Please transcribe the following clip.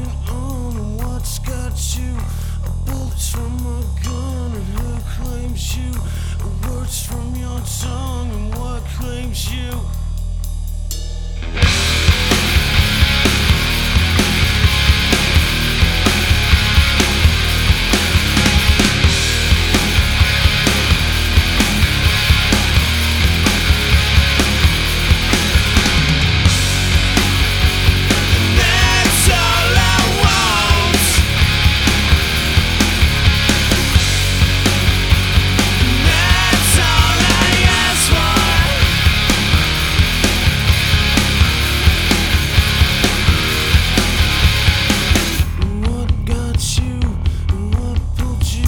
hanging on and what's got you? Bullets from a gun and who claims you? Words from your tongue and what claims you?